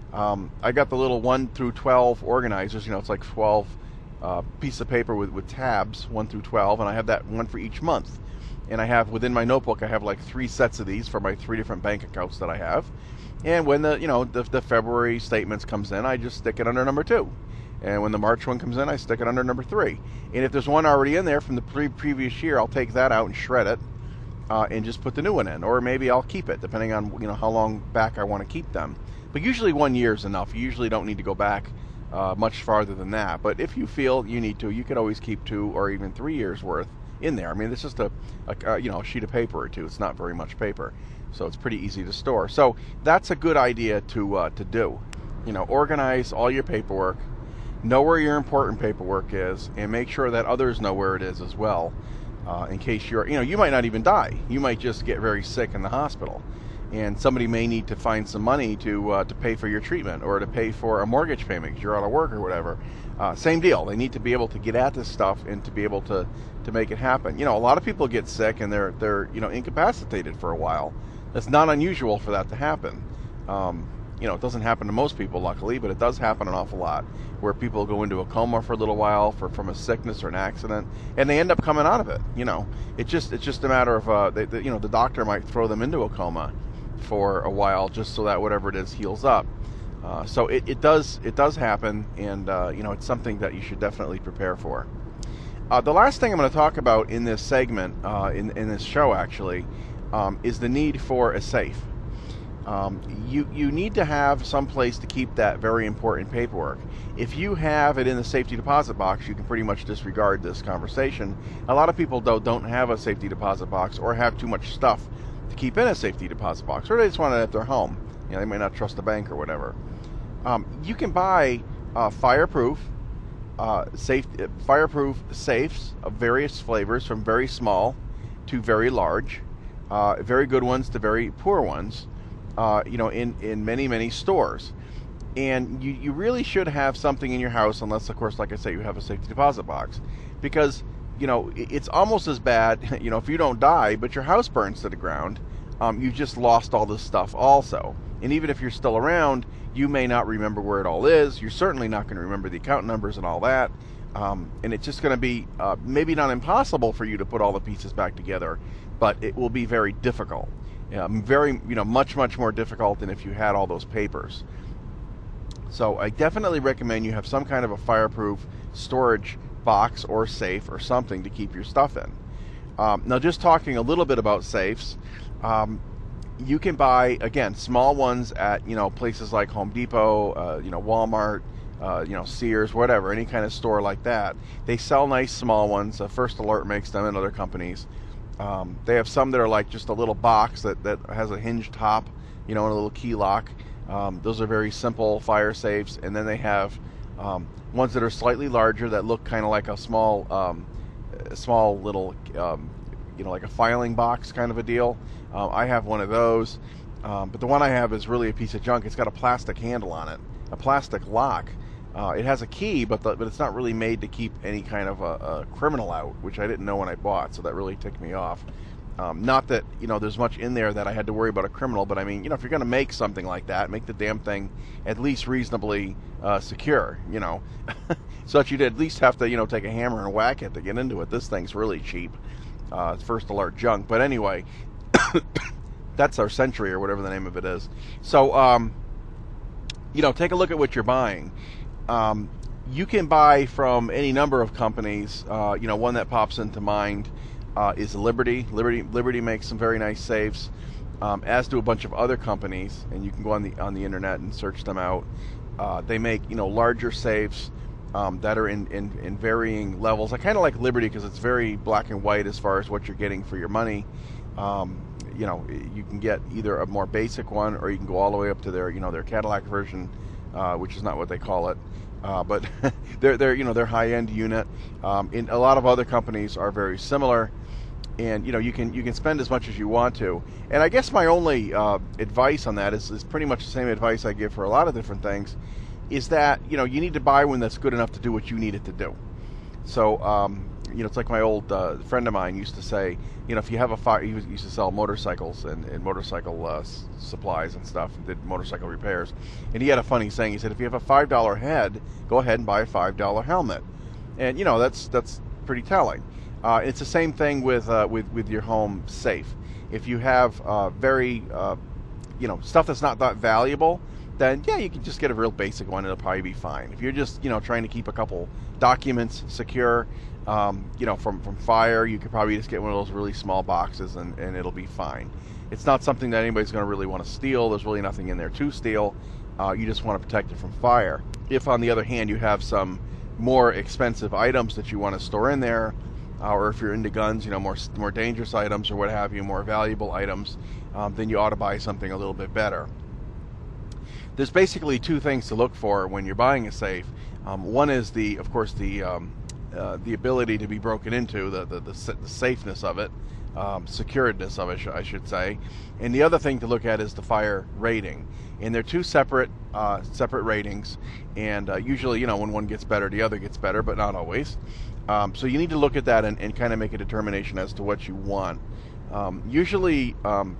I got the little 1 through 12 organizers. It's like 12 pieces of paper with tabs 1 through 12, and I have that one for each month. And I have within my notebook, I have like 3 sets of these for my 3 different bank accounts that I have. And when the February statements comes in, I just stick it under number 2. And when the March one comes in, I stick it under number 3. And if there's one already in there from the previous year, I'll take that out and shred it, and just put the new one in. Or maybe I'll keep it, depending on how long back I want to keep them. But usually 1 year is enough. You usually don't need to go back much farther than that. But if you feel you need to, you could always keep 2 or even 3 years worth in there. I mean, it's just a sheet of paper or 2. It's not very much paper, so it's pretty easy to store. So that's a good idea to do. Organize all your paperwork, know where your important paperwork is, and make sure that others know where it is as well. In case you might not even die. You might just get very sick in the hospital, and somebody may need to find some money to pay for your treatment, or to pay for a mortgage payment because you're out of work or whatever. Same deal. They need to be able to get at this stuff and to be able to make it happen. A lot of people get sick and they're incapacitated for a while. It's not unusual for that to happen. It doesn't happen to most people, luckily, but it does happen an awful lot, where people go into a coma for a little while from a sickness or an accident, and they end up coming out of it. It's just a matter of the doctor might throw them into a coma for a while just so that whatever it is heals up. So it does happen, and it's something that you should definitely prepare for. The last thing I'm going to talk about in this segment, in this show actually, is the need for a safe. You need to have some place to keep that very important paperwork. If you have it in the safety deposit box, you can pretty much disregard this conversation. A lot of people don't have a safety deposit box, or have too much stuff to keep in a safety deposit box, or they just want it at their home. They might not trust the bank or whatever. You can buy fireproof safes of various flavors, from very small to very large, very good ones to very poor ones, in many stores. And you really should have something in your house, unless, of course, like I say, you have a safety deposit box, because it's almost as bad, if you don't die, but your house burns to the ground, you've just lost all this stuff also. And even if you're still around, you may not remember where it all is. You're certainly not going to remember the account numbers and all that. And it's just going to be maybe not impossible for you to put all the pieces back together, but it will be very difficult. Much more difficult than if you had all those papers. So I definitely recommend you have some kind of a fireproof storage box or safe or something to keep your stuff in. Now, just talking a little bit about safes, you can buy, again, small ones at, places like Home Depot, Walmart, Sears, whatever, any kind of store like that. They sell nice small ones. First Alert makes them, and other companies. They have some that are like just a little box that has a hinged top, and a little key lock. Those are very simple fire safes. And then they have ones that are slightly larger that look kind of like a small little, like a filing box kind of a deal. I have one of those, but the one I have is really a piece of junk. It's got a plastic handle on it, a plastic lock. It has a key, but it's not really made to keep any kind of a criminal out, which I didn't know when I bought, so that really ticked me off. Not that, there's much in there that I had to worry about a criminal, but I mean, if you're going to make something like that, make the damn thing at least reasonably secure, so that you'd at least have to, take a hammer and whack it to get into it. This thing's really cheap. It's First Alert junk. But anyway, that's our Century or whatever the name of it is. So, take a look at what you're buying. You can buy from any number of companies. One that pops into mind is Liberty. Liberty makes some very nice safes, as do a bunch of other companies, and you can go on the internet and search them out. They make larger safes that are in varying levels. I kind of like Liberty because it's very black and white as far as what you're getting for your money. You can get either a more basic one, or you can go all the way up to their Cadillac version, which is not what they call it. But they're high-end unit. In a lot of other companies are very similar, and you can spend as much as you want to. And I guess my only advice on that is pretty much the same advice I give for a lot of different things, is that you need to buy one that's good enough to do what you need it to do. So it's like my old friend of mine used to say, if you have a fire, he used to sell motorcycles and motorcycle supplies and stuff, and did motorcycle repairs. And he had a funny saying. He said, if you have a $5 head, go ahead and buy a $5 helmet. And that's pretty telling. It's the same thing with your home safe. If you have very stuff that's not that valuable, then yeah, you can just get a real basic one. It'll probably be fine. If you're just trying to keep a couple documents secure, from fire, you could probably just get one of those really small boxes and it'll be fine. It's not something that anybody's going to really want to steal. There's really nothing in there to steal. You just want to protect it from fire. If, on the other hand, you have some more expensive items that you want to store in there, or if you're into guns, more dangerous items or what have you, more valuable items, then you ought to buy something a little bit better. There's basically two things to look for when you're buying a safe. One is the ability to be broken into, the safeness of it, securedness of it, I should say. And the other thing to look at is the fire rating. And they're two separate ratings. And usually, when one gets better, the other gets better, but not always. So you need to look at that and kind of make a determination as to what you want. Usually,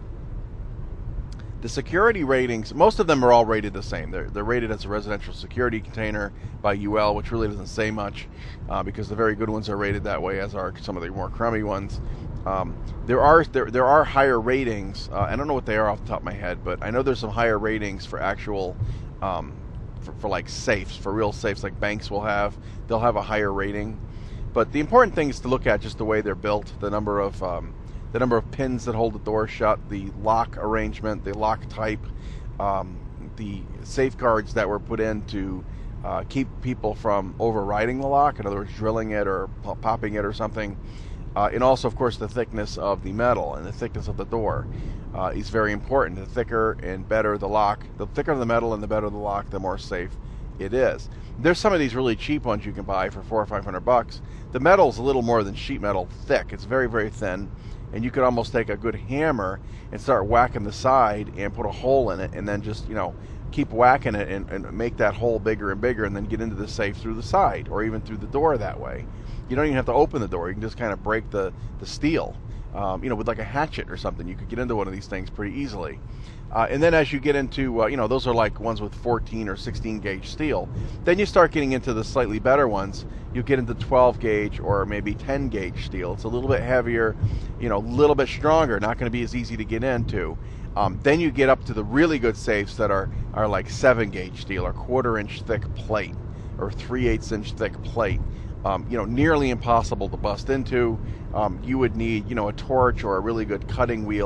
the security ratings, most of them are all rated the same. They're rated as a residential security container by UL, which really doesn't say much, because the very good ones are rated that way, as are some of the more crummy ones. There are higher ratings. I don't know what they are off the top of my head, but I know there's some higher ratings for actual, for like safes, for real safes like banks will have. They'll have a higher rating. But the important thing is to look at just the way they're built, the number of pins that hold the door shut, the lock arrangement, the lock type, the safeguards that were put in to keep people from overriding the lock, in other words, drilling it or popping it or something. And also, of course, the thickness of the metal and the thickness of the door is very important. The thicker and better the lock, the thicker the metal and the better the lock, the more safe it is. There's some of these really cheap ones you can buy for $400 or $500. The metal's a little more than sheet metal thick. It's very, very thin. And you could almost take a good hammer and start whacking the side and put a hole in it, and then just, keep whacking it and make that hole bigger and bigger, and then get into the safe through the side or even through the door that way. You don't even have to open the door. You can just kind of break the steel, with like a hatchet or something. You could get into one of these things pretty easily. And then as you get into, those are like ones with 14 or 16 gauge steel. Then you start getting into the slightly better ones. You get into 12 gauge or maybe 10 gauge steel. It's a little bit heavier, a little bit stronger, not going to be as easy to get into. Then you get up to the really good safes that are like 7 gauge steel or 1/4 inch thick plate or 3/8 inch thick plate. Nearly impossible to bust into. You would need, a torch or a really good cutting wheel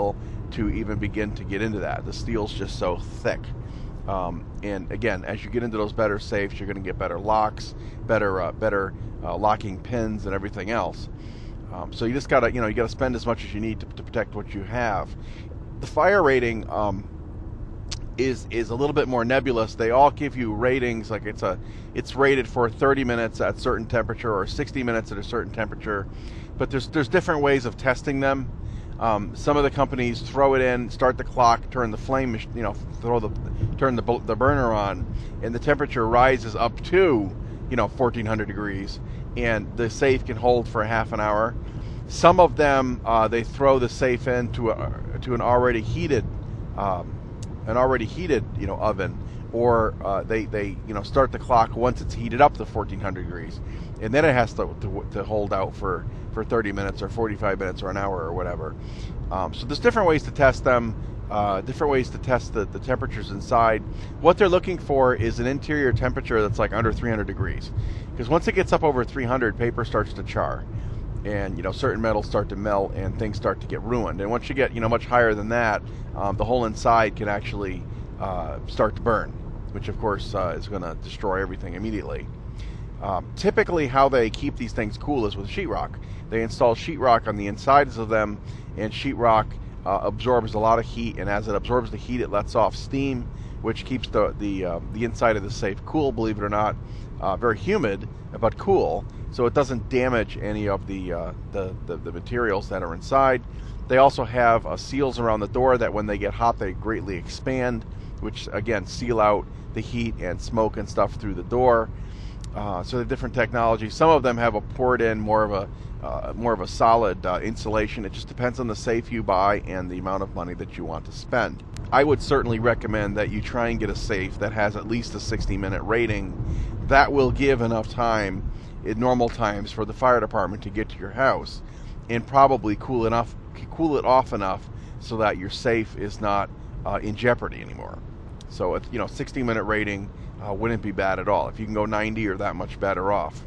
to even begin to get into that. The steel's just so thick. And again, as you get into those better safes, you're going to get better locks, better locking pins, and everything else. So you just gotta, you gotta spend as much as you need to protect what you have. The fire rating is a little bit more nebulous. They all give you ratings, like it's rated for 30 minutes at a certain temperature or 60 minutes at a certain temperature, but there's different ways of testing them. Some of the companies throw it in, start the clock, turn the flame, turn the burner on, and the temperature rises up to 1400 degrees, and the safe can hold for a half an hour. Some of them they throw the safe into an already heated oven, or they start the clock once it's heated up to 1400 degrees, and then it has to hold out for 30 minutes or 45 minutes or an hour or whatever. So there's different ways to test them, different ways to test the temperatures inside. What they're looking for is an interior temperature that's like under 300 degrees, because once it gets up over 300, paper starts to char, and certain metals start to melt and things start to get ruined. And once you get much higher than that, the whole inside can actually start to burn, which of course is going to destroy everything immediately. Typically how they keep these things cool is with sheetrock. They install sheetrock on the insides of them, and sheetrock absorbs a lot of heat, and as it absorbs the heat, it lets off steam, which keeps the inside of the safe cool, believe it or not. Very humid, but cool, so it doesn't damage any of the materials that are inside. They also have seals around the door that when they get hot, they greatly expand, which again seal out the heat and smoke and stuff through the door. So the different technologies. Some of them have a poured in more of a solid insulation. It just depends on the safe you buy and the amount of money that you want to spend. I would certainly recommend that you try and get a safe that has at least a 60-minute rating. That will give enough time in normal times for the fire department to get to your house and probably cool it off enough so that your safe is not in jeopardy anymore. So 60-minute rating wouldn't be bad at all. If you can go 90, you're that much better off.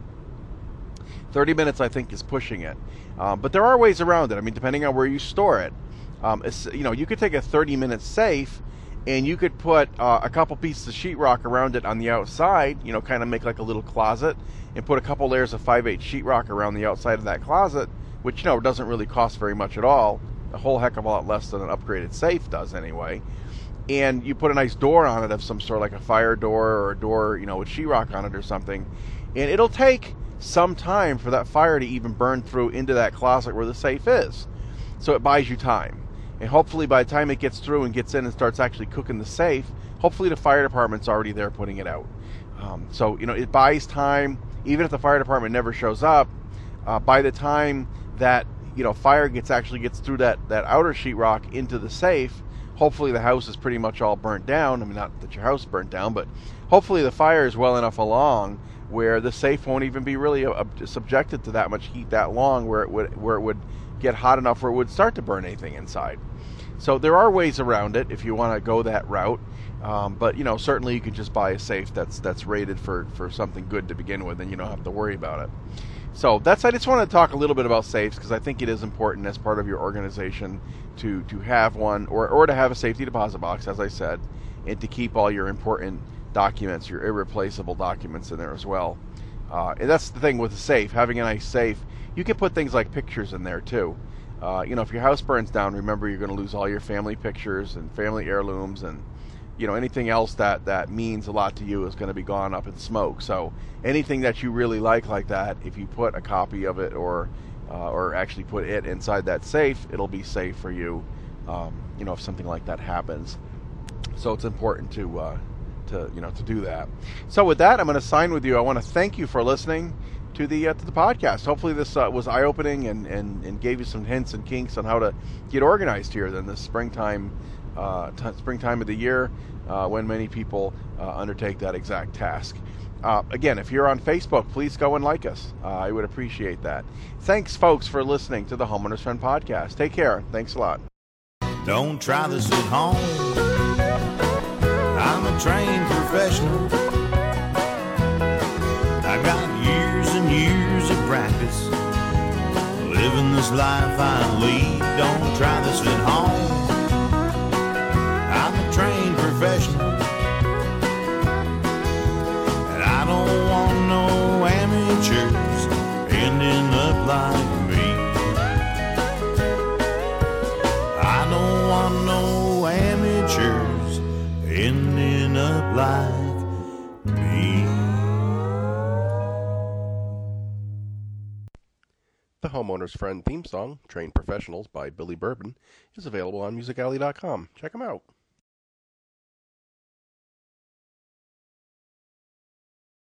30 minutes, I think, is pushing it. But there are ways around it. I mean, depending on where you store it. You could take a 30-minute safe and you could put a couple pieces of sheetrock around it on the outside, kind of make like a little closet, and put a couple layers of 5/8 sheetrock around the outside of that closet, which, doesn't really cost very much at all. A whole heck of a lot less than an upgraded safe does anyway. And you put a nice door on it of some sort, like a fire door or a door, with sheetrock on it or something. And it'll take some time for that fire to even burn through into that closet where the safe is. So it buys you time. And hopefully by the time it gets through and gets in and starts actually cooking the safe, hopefully the fire department's already there putting it out. So it buys time. Even if the fire department never shows up, by the time that fire gets through that outer sheetrock into the safe, hopefully the house is pretty much all burnt down. I mean, not that your house burnt down, but hopefully the fire is well enough along where the safe won't even be really subjected to that much heat that long, where it would get hot enough where it would start to burn anything inside. So there are ways around it if you want to go that route. But certainly you could just buy a safe that's rated for something good to begin with, and you don't have to worry about it. So I just want to talk a little bit about safes, because I think it is important as part of your organization to have one, or to have a safety deposit box, as I said, and to keep all your important documents, your irreplaceable documents in there as well. And that's the thing with a safe. Having a nice safe, you can put things like pictures in there too. If your house burns down, remember you're going to lose all your family pictures and family heirlooms, and anything else that means a lot to you is going to be gone up in smoke. So anything that you really like that, if you put a copy of it or actually put it inside that safe, it'll be safe for you. If something like that happens. So it's important to do that. So with that, I'm going to sign with you. I want to thank you for listening to the podcast. Hopefully this was eye-opening and gave you some hints and kinks on how to get organized here in the springtime of the year, when many people undertake that exact task. Again, if you're on Facebook, please go and like us. I would appreciate that. Thanks, folks, for listening to the Homeowner's Friend podcast. Take care. Thanks a lot. Don't try this at home. I'm a trained professional. I got years and years of practice living this life I lead. Don't try this at home. The Homeowner's Friend theme song, Trained Professionals by Billy Bourbon, is available on musicalley.com. Check them out.